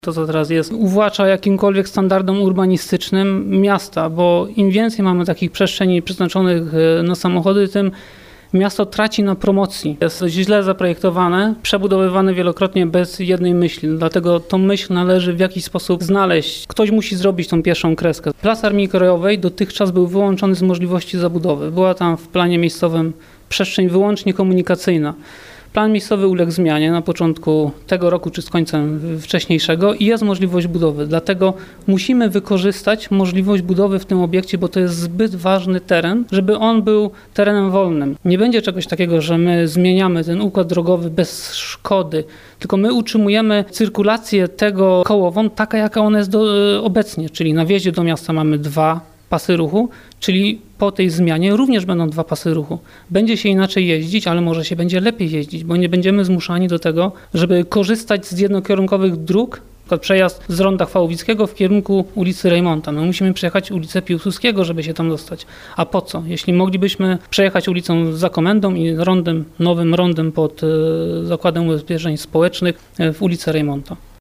To, co teraz jest, uwłacza jakimkolwiek standardom urbanistycznym miasta, bo im więcej mamy takich przestrzeni przeznaczonych na samochody, tym miasto traci na promocji. Jest źle zaprojektowane, przebudowywane wielokrotnie bez jednej myśli, dlatego tą myśl należy w jakiś sposób znaleźć. Ktoś musi zrobić tą pierwszą kreskę. Plac Armii Krajowej dotychczas był wyłączony z możliwości zabudowy. Była tam w planie miejscowym przestrzeń wyłącznie komunikacyjna. Plan miejscowy uległ zmianie na początku tego roku czy z końcem wcześniejszego i jest możliwość budowy. Dlatego musimy wykorzystać możliwość budowy w tym obiekcie, bo to jest zbyt ważny teren, żeby on był terenem wolnym. Nie będzie czegoś takiego, że my zmieniamy ten układ drogowy bez szkody, tylko my utrzymujemy cyrkulację tego kołową taka, jaka ona jest obecnie, czyli na wjeździe do miasta mamy 2 pasy ruchu, czyli po tej zmianie również będą 2 pasy ruchu. Będzie się inaczej jeździć, ale może się będzie lepiej jeździć, bo nie będziemy zmuszani do tego, żeby korzystać z jednokierunkowych dróg, na przykład przejazd z ronda Chwałowickiego w kierunku ulicy Rejmonta. My musimy przejechać ulicę Piłsudskiego, żeby się tam dostać. A po co? Jeśli moglibyśmy przejechać ulicą za Komendą i rondem, nowym rondem pod Zakładem Ubezpieczeń Społecznych w ulicę Rejmonta.